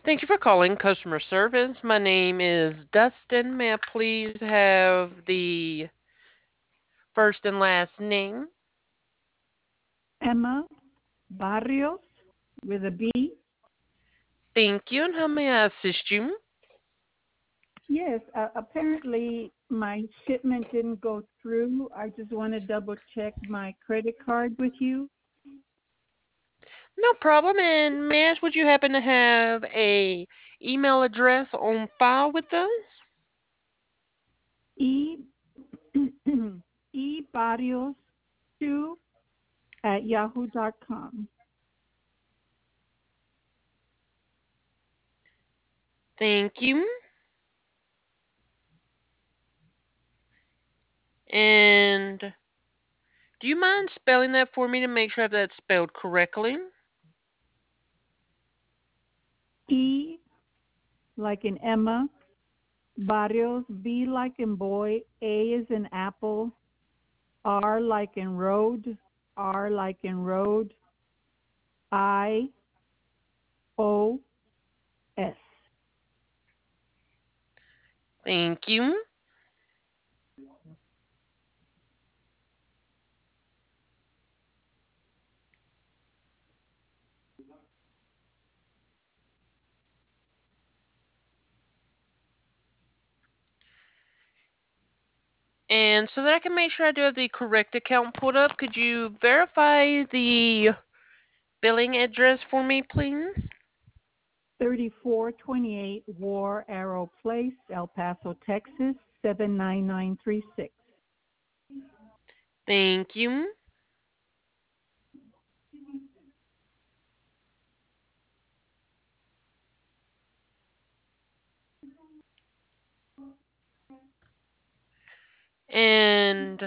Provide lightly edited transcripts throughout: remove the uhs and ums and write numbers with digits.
Thank you for calling customer service. My name is Dustin. May I please have the first and last name? Emma Barrios with a B. Thank you. And how may I assist you? Yes, apparently my shipment didn't go through. I just want to double check my credit card with you. No problem. And may I ask, would you happen to have a email address on file with us? E E Barrios 2 at yahoo.com. Thank you. And do you mind spelling that for me to make sure I have that spelled correctly? E like in Emma, Barrios, B like in boy, A is in apple, R like in road, R like in road, I O S. Thank you. And so that I can make sure I do have the correct account pulled up, could you verify the billing address for me, please? 3428 War Arrow Place, El Paso, Texas, 79936. Thank you. And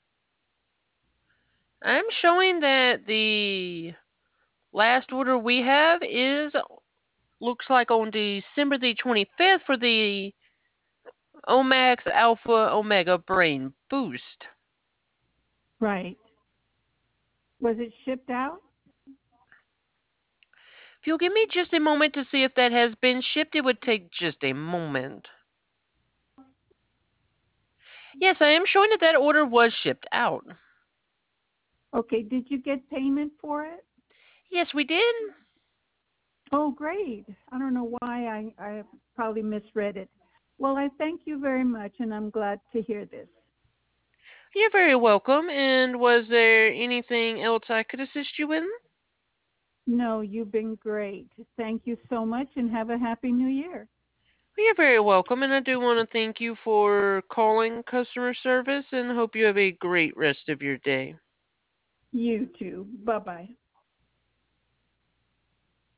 I'm showing that the last order we have is looks like on December the 25th for the Omax Alpha Omega Brain Boost. Right. Was it shipped out? If you'll give me just a moment to see if that has been shipped, it would take just a moment. Yes, I am showing that that order was shipped out. Okay, did you get payment for it? Yes, we did. Oh, great. I don't know why I probably misread it. Well, I thank you very much, and I'm glad to hear this. You're very welcome. And was there anything else I could assist you with? No, you've been great. Thank you so much, and have a happy new year. You're very welcome, and I do want to thank you for calling customer service and hope you have a great rest of your day. You too. Bye-bye.